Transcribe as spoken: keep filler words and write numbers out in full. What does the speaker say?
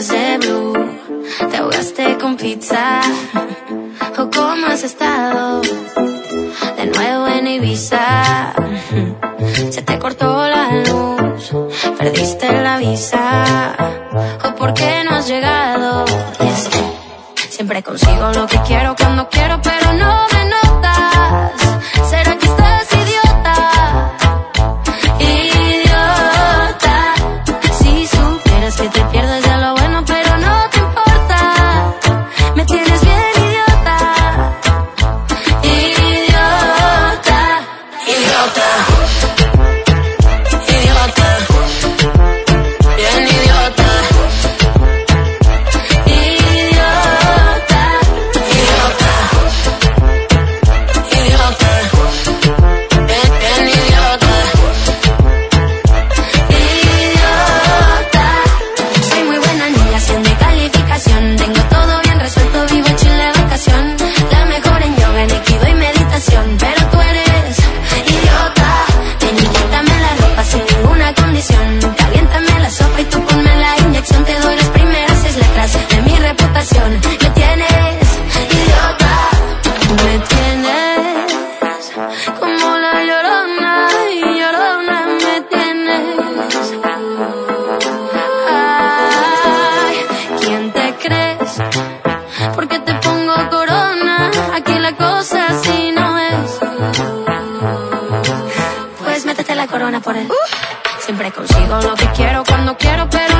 estás de blue, te ahogaste con pizza. ¿O cómo has estado? De nuevo en Ibiza. Se te cortó la luz, perdiste la visa. ¿O por qué no has llegado? Y es que siempre consigo lo que quiero cuando quiero, pero no me notas. ¿Será que estás idiota? Idiota. Si supieras que te pierdes de lo bueno, pero no te importa. Me tienes bien idiota. Idiota. Idiota. Idiota. Bien idiota. Idiota. Idiota. Idiota. Bien, bien idiota. Idiota. Soy muy buena niña, cien de calificación. Tengo todo bien resuelto, vivo en Chile de vacación. La mejor en yoga, en aikido y meditación. Pero tú eres idiota. Ven y quítame la ropa sin ninguna condición. Caliéntame la sopa y tú ponme la inyección. Te doy las primeras seis letras de mi reputación. Me tienes idiota. Me tienes como la llorona y llorona me tienes. Ay, ¿quién te crees? ¿Por qué te pongo corona? Aquí la cosa así no es. Pues métete la corona por él. Siempre consigo lo que quiero cuando quiero, pero